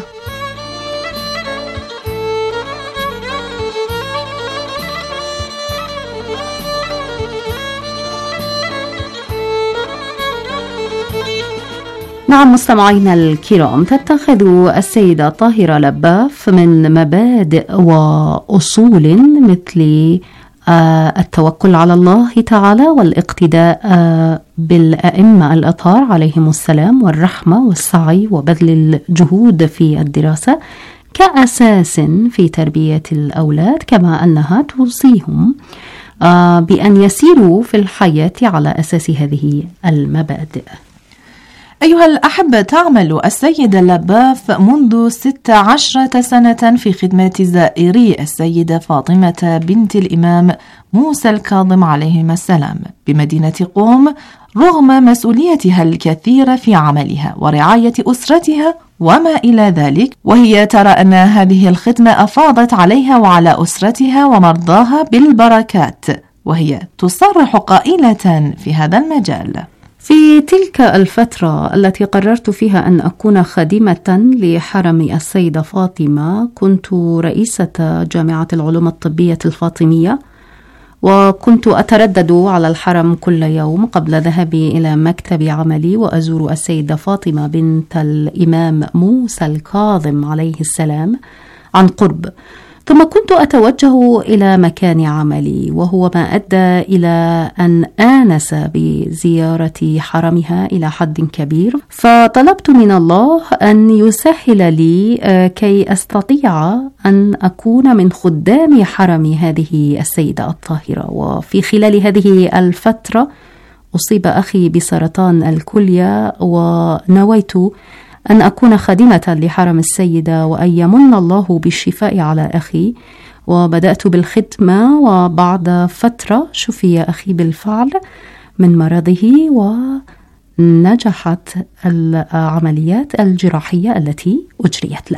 نعم مستمعينا الكرام، تتخذ السيدة طاهرة لباف من مبادئ وأصول مثل التوكل على الله تعالى، والاقتداء بالأئمة الأطهار عليهم السلام، والرحمة والسعي وبذل الجهود في الدراسة كأساس في تربية الأولاد، كما أنها توصيهم بأن يسيروا في الحياة على أساس هذه المبادئ. أيها الأحبة، تعمل السيدة لباف منذ ست عشرة سنة في خدمة زائري السيدة فاطمة بنت الإمام موسى الكاظم عليهما السلام بمدينة قوم، رغم مسؤوليتها الكثيرة في عملها ورعاية أسرتها وما إلى ذلك، وهي ترى أن هذه الخدمة أفاضت عليها وعلى أسرتها ومرضاها بالبركات، وهي تصرح قائلة في هذا المجال: في تلك الفترة التي قررت فيها أن أكون خادمة لحرم السيدة فاطمة، كنت رئيسة جامعة العلوم الطبية الفاطمية، وكنت أتردد على الحرم كل يوم قبل ذهابي إلى مكتب عملي وأزور السيدة فاطمة بنت الإمام موسى الكاظم عليه السلام عن قرب، ثم كنت أتوجه إلى مكان عملي، وهو ما أدى إلى أن آنس بزيارة حرمها إلى حد كبير. فطلبت من الله أن يسهل لي كي أستطيع أن أكون من خدام حرم هذه السيدة الطاهرة. وفي خلال هذه الفترة أصيب أخي بسرطان الكلية، ونويت أن أكون خادمة لحرم السيدة وأن يمن الله بالشفاء على أخي، وبدأت بالخدمة. وبعد فترة شفي أخي بالفعل من مرضه، ونجحت العمليات الجراحية التي أجريت له.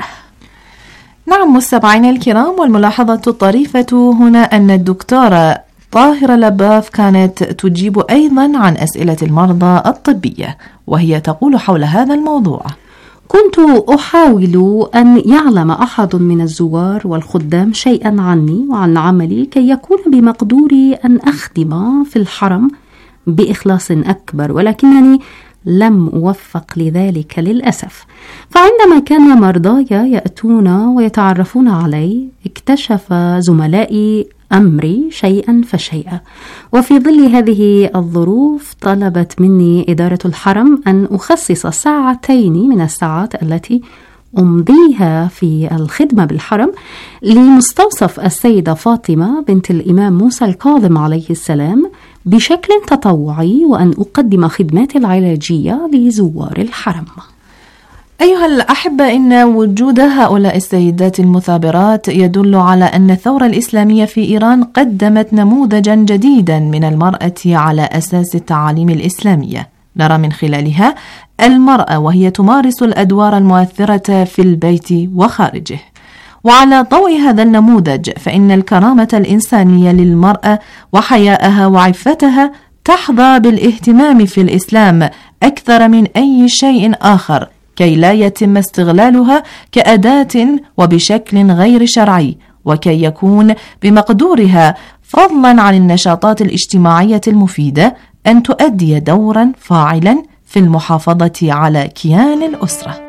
نعم مستمعينا الكرام، والملاحظة الطريفة هنا أن الدكتورة طاهرة لباف كانت تجيب أيضا عن أسئلة المرضى الطبية، وهي تقول حول هذا الموضوع: كنت أحاول أن يعلم أحد من الزوار والخدام شيئا عني وعن عملي كي يكون بمقدوري أن أخدم في الحرم بإخلاص أكبر، ولكنني لم أوفق لذلك للأسف. فعندما كان مرضاي يأتون ويتعرفون علي، اكتشف زملائي أمري شيئا فشيئا، وفي ظل هذه الظروف طلبت مني إدارة الحرم أن أخصص ساعتين من الساعات التي أمضيها في الخدمة بالحرم لمستوصف السيدة فاطمة بنت الإمام موسى الكاظم عليه السلام بشكل تطوعي، وأن أقدم خدمات العلاجية لزوار الحرم. أيها الأحبة، إن وجود هؤلاء السيدات المثابرات يدل على أن الثورة الإسلامية في إيران قدمت نموذجا جديدا من المرأة على أساس التعاليم الإسلامية، نرى من خلالها المرأة وهي تمارس الأدوار المؤثرة في البيت وخارجه. وعلى ضوء هذا النموذج، فإن الكرامة الإنسانية للمرأة وحياءها وعفتها تحظى بالاهتمام في الإسلام أكثر من أي شيء آخر، كي لا يتم استغلالها كأداة وبشكل غير شرعي، وكي يكون بمقدورها فضلا عن النشاطات الاجتماعية المفيدة أن تؤدي دورا فاعلا في المحافظة على كيان الأسرة.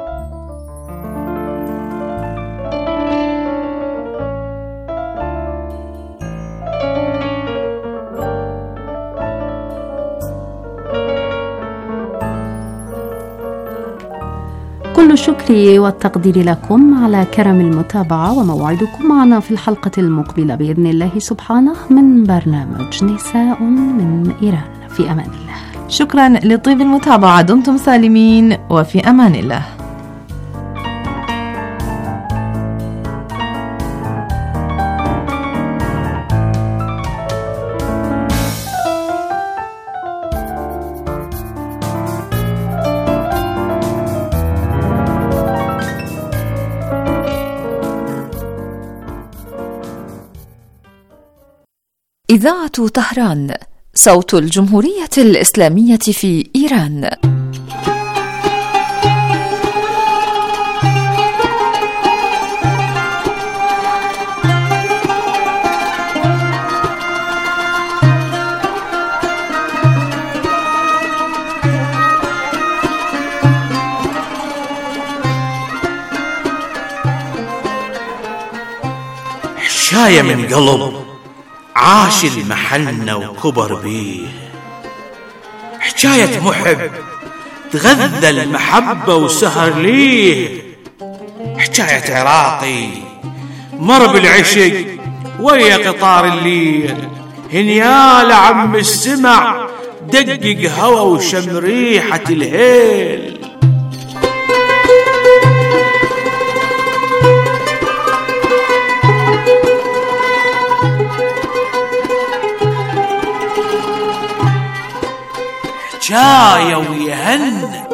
كل الشكر والتقدير لكم على كرم المتابعة، وموعدكم معنا في الحلقة المقبلة بإذن الله سبحانه من برنامج نساء من إيران. في أمان الله. شكرا لطيب المتابعة، دمتم سالمين وفي أمان الله. إذاعة طهران، صوت الجمهورية الإسلامية في إيران. حشاية من قلب عاش المحنة وكبر بيه، حكاية محب تغذى المحبة وسهر ليه، حكاية عراقي مر بالعشق ويا قطار الليل، هنيال عم السمع دقق هوا وشم ريحة الهيل. حكاية ويهنى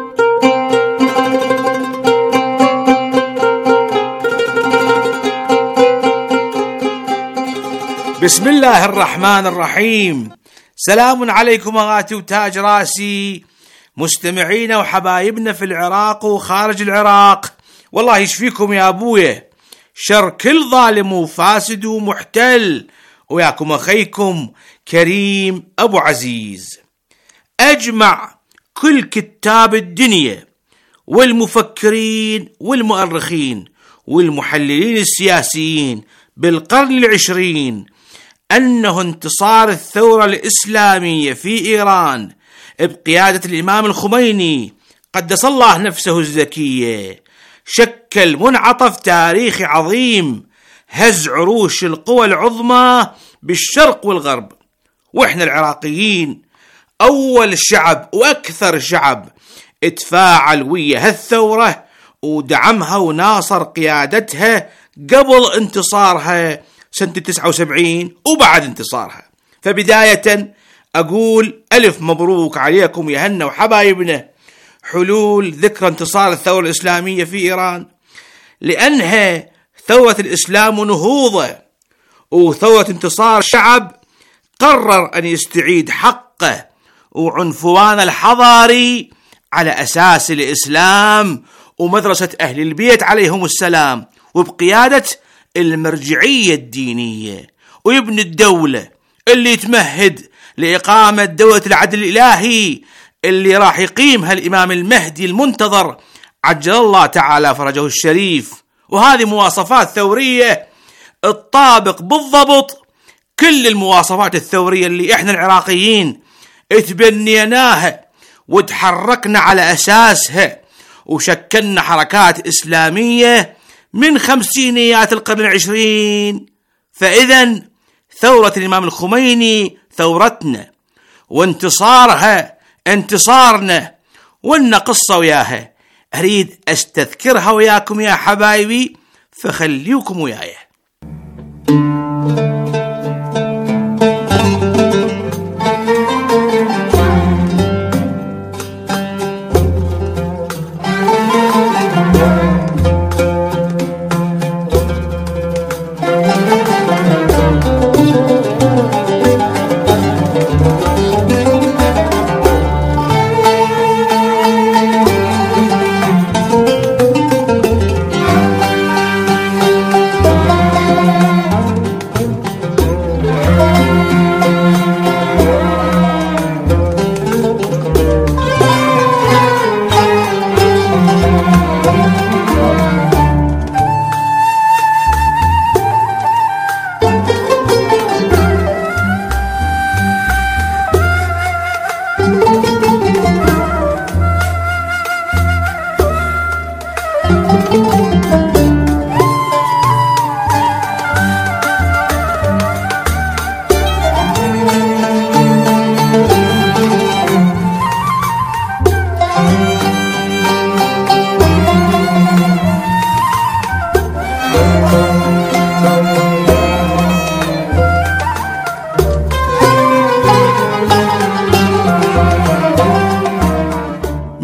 بسم الله الرحمن الرحيم. سلام عليكم أغاتي وتاج راسي، مستمعينا وحبايبنا في العراق وخارج العراق، والله يشفيكم يا أبويا شر كل ظالم وفاسد ومحتل، وياكم أخيكم كريم أبو عزيز. أجمع كل كتاب الدنيا والمفكرين والمؤرخين والمحللين السياسيين بالقرن العشرين أنه انتصار الثورة الإسلامية في إيران بقيادة الإمام الخميني قدس الله نفسه الزكية شكل منعطف تاريخي عظيم هز عروش القوى العظمى بالشرق والغرب. وإحنا العراقيين أول شعب وأكثر شعب اتفاعل ويا هالثورة ودعمها وناصر قيادتها قبل انتصارها سنة تسعة وسبعين وبعد انتصارها. فبداية أقول ألف مبروك عليكم يا هنا وحبايبنا حلول ذكرى انتصار الثورة الإسلامية في إيران، لأنها ثورة الإسلام ونهوضه وثورة انتصار شعب قرر أن يستعيد حقه وعنفوان الحضاري على أساس الإسلام ومدرسة أهل البيت عليهم السلام وبقيادة المرجعية الدينية، ويبني الدولة اللي تمهد لإقامة دولة العدل الإلهي اللي راح يقيمها الإمام المهدي المنتظر عجل الله تعالى فرجه الشريف. وهذه مواصفات ثورية تطابق بالضبط كل المواصفات الثورية اللي إحنا العراقيين اتبنيناها وتحركنا على أساسها وشكلنا حركات إسلامية من خمسينيات القرن العشرين. فإذا ثورة الإمام الخميني ثورتنا وانتصارها انتصارنا، وإن قصة وياها أريد أستذكرها وياكم يا حبايبي، فخليكم وياي.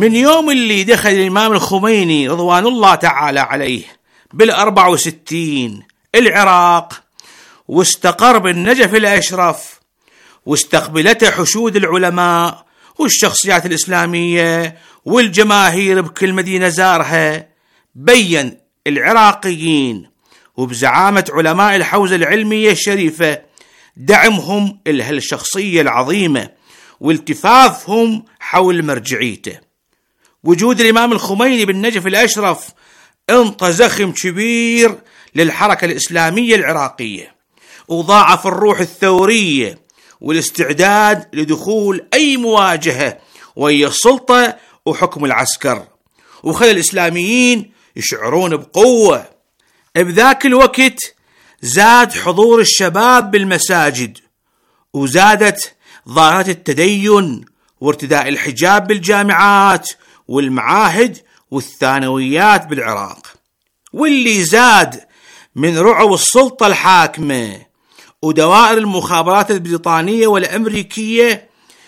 من يوم اللي دخل الإمام الخميني رضوان الله تعالى عليه بالأربع وستين العراق واستقر بالنجف الأشرف واستقبلته حشود العلماء والشخصيات الإسلامية والجماهير بكل مدينة زارها، بين العراقيين وبزعامة علماء الحوزة العلمية الشريفة دعمهم لهالشخصية العظيمة والتفافهم حول مرجعيته. وجود الإمام الخميني بالنجف الأشرف انطى زخم كبير للحركة الإسلامية العراقية، وضاعف الروح الثورية والاستعداد لدخول أي مواجهة ويا السلطة وحكم العسكر، وخلى الإسلاميين يشعرون بقوة. بذاك الوقت زاد حضور الشباب بالمساجد، وزادت ظاهرة التدين وارتداء الحجاب بالجامعات والمعاهد والثانويات بالعراق. واللي زاد من رعب السلطة الحاكمة ودوائر المخابرات البريطانية والأمريكية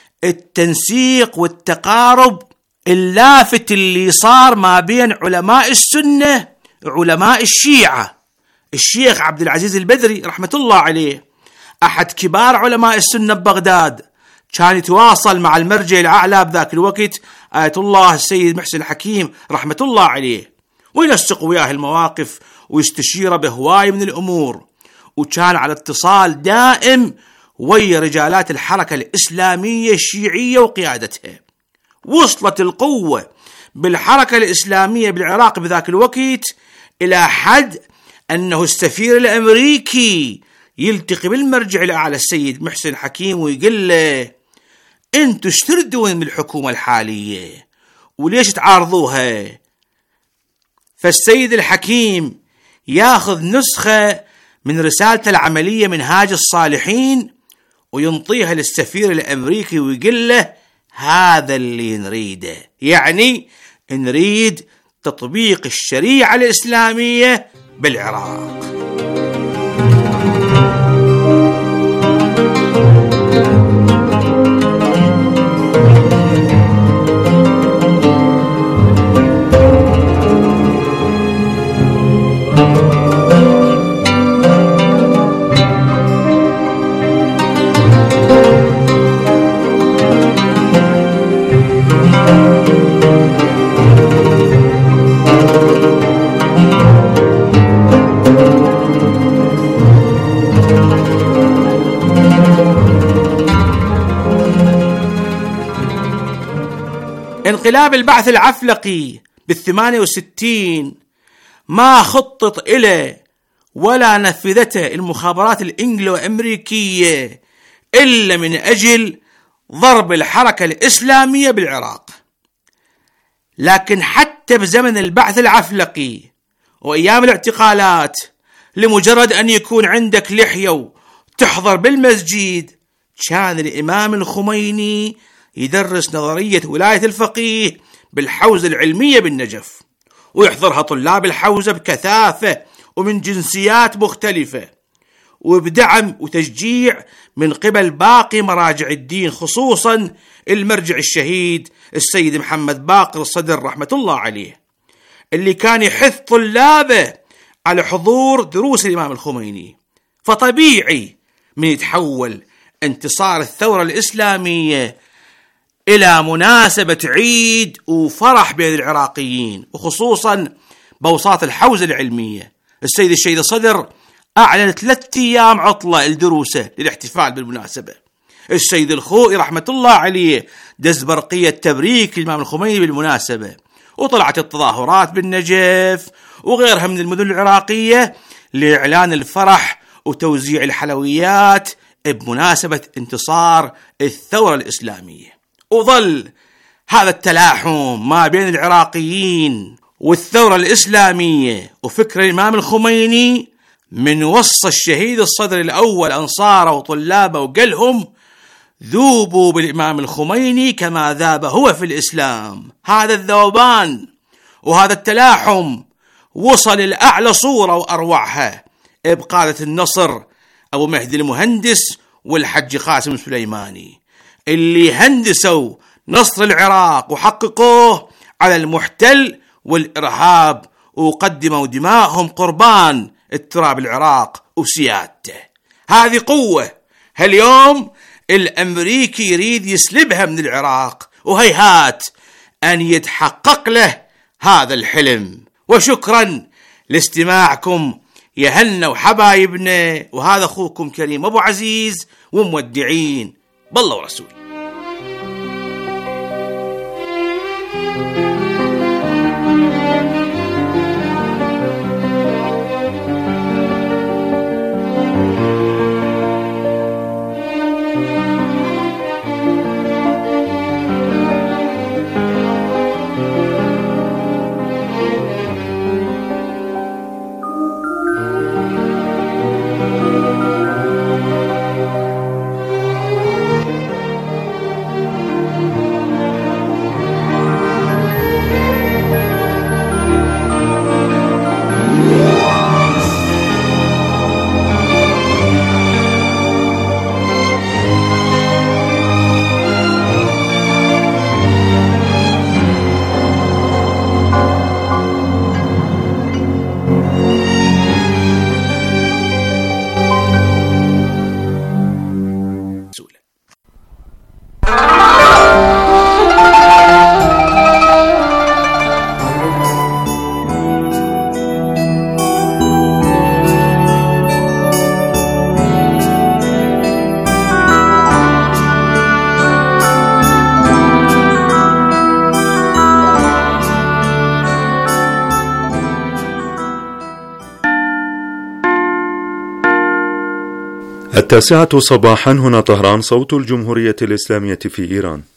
التنسيق والتقارب اللافت اللي صار ما بين علماء السنة وعلماء الشيعة. الشيخ عبد العزيز البدري رحمة الله عليه أحد كبار علماء السنة ببغداد، كان يتواصل مع المرجع الأعلى بذاك الوقت آية الله السيد محسن الحكيم رحمة الله عليه، وينسق وياه المواقف ويستشير بهواي من الأمور، وكان على اتصال دائم ويا رجالات الحركة الإسلامية الشيعية وقيادتها. وصلت القوة بالحركة الإسلامية بالعراق بذاك الوقت إلى حد أنه السفير الأمريكي يلتقي بالمرجع الأعلى السيد محسن الحكيم ويقول له: أنتوا ايش تردون من الحكومة الحالية وليش تعارضوها؟ فالسيد الحكيم ياخذ نسخة من رسالته العملية منهاج الصالحين وينطيها للسفير الأمريكي ويقول له: هذا اللي نريده، يعني نريد تطبيق الشريعة الإسلامية بالعراق. انقلاب البعث العفلقي بالثمانية وستين ما خطط إليه ولا نفذته المخابرات الإنجلو أمريكية إلا من أجل ضرب الحركة الإسلامية بالعراق. لكن حتى بزمن البعث العفلقي وأيام الاعتقالات، لمجرد أن يكون عندك لحية وتحضر بالمسجد، كان الإمام الخميني يدرس نظرية ولاية الفقيه بالحوزة العلمية بالنجف، ويحضرها طلاب الحوزة بكثافة ومن جنسيات مختلفة، وبدعم وتشجيع من قبل باقي مراجع الدين، خصوصا المرجع الشهيد السيد محمد باقر الصدر رحمة الله عليه، اللي كان يحث طلابه على حضور دروس الإمام الخميني. فطبيعي من يتحول انتصار الثورة الإسلامية إلى مناسبة عيد وفرح بين العراقيين، وخصوصا بوساط الحوزة العلمية، السيد الشهيد الصدر أعلن ثلاثة أيام عطلة لدروسه للاحتفال بالمناسبة. السيد الخوئي رحمة الله عليه دز برقية تبريك للإمام الخميني بالمناسبة، وطلعت التظاهرات بالنجف وغيرها من المدن العراقية لإعلان الفرح وتوزيع الحلويات بمناسبة انتصار الثورة الإسلامية. وظل هذا التلاحم ما بين العراقيين والثورة الإسلامية وفكر الإمام الخميني من وصى الشهيد الصدر الأول أنصاره وطلابه وقالهم: ذوبوا بالإمام الخميني كما ذاب هو في الإسلام. هذا الذوبان وهذا التلاحم وصل لأعلى صورة وأروعها بقادة النصر أبو مهدي المهندس والحج قاسم سليماني، اللي هندسوا نصر العراق وحققوه على المحتل والإرهاب، وقدموا دماءهم قربان التراب العراق وسيادته. هذه قوة هاليوم الأمريكي يريد يسلبها من العراق، وهيهات أن يتحقق له هذا الحلم. وشكرا لاستماعكم يا هنا وحبايبنا، وهذا أخوكم كريم أبو عزيز، ومودعين بالله ورسول. التاسعة صباحا، هنا طهران، صوت الجمهورية الإسلامية في إيران.